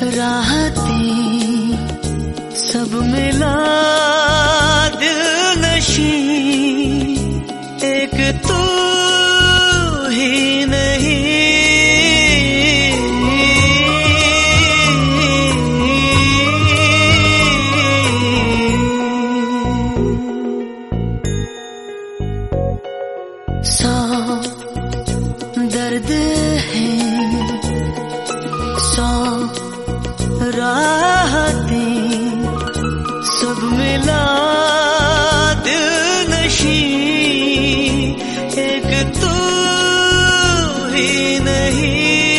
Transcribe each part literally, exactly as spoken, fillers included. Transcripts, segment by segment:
राहतें सब मिला दिल नशीं, एक तू ही नहीं। सौ दर्द है, सौ राहतें सब मिला दिल नशीं, एक तू ही नहीं।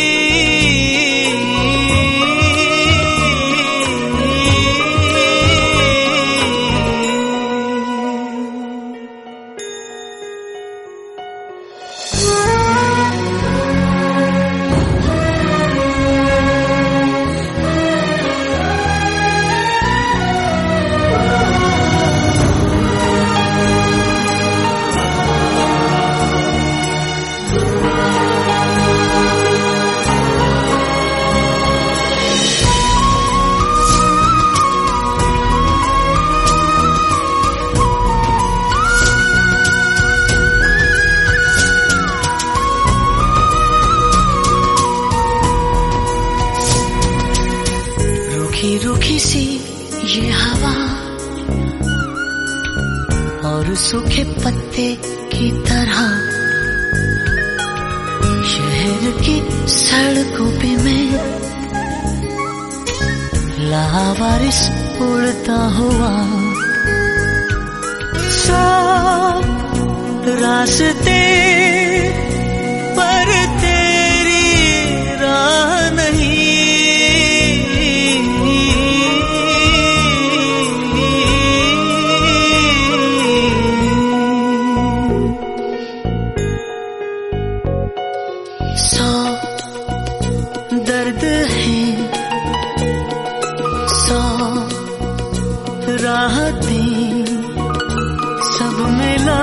रूखी रूखी सी ये हवा और सूखे पत्ते की तरह शहर की सड़कों पे मैं लावारिस उड़ता हुआ। सब रास्ते पर तेरी राह नहीं, सौ दर्द है, सौ राहतें सब मिला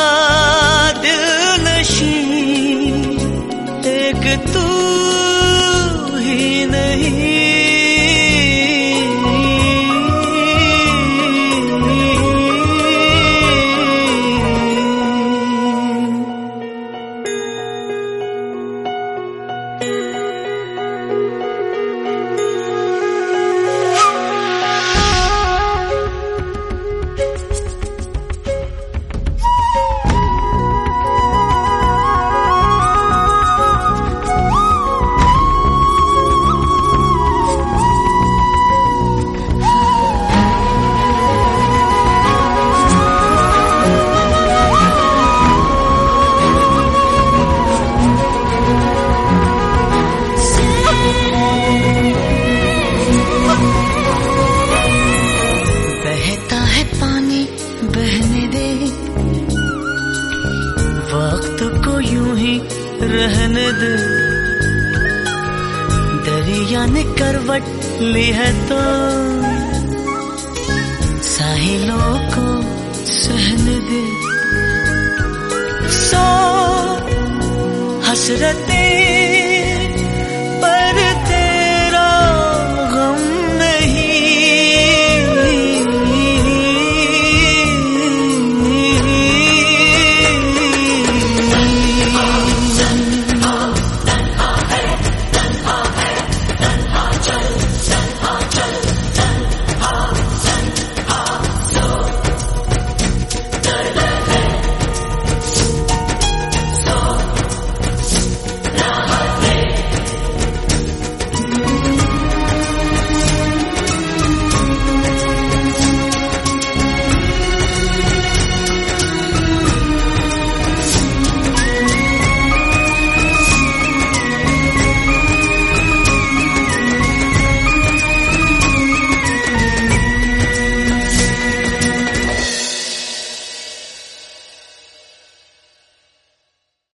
दिल नशीं, एक तू ही नहीं। बहने दे वक्त को यूं ही रहने दे, दरिया ने करवट ली है तो साहिलों को सहने दे। सौ हसरतें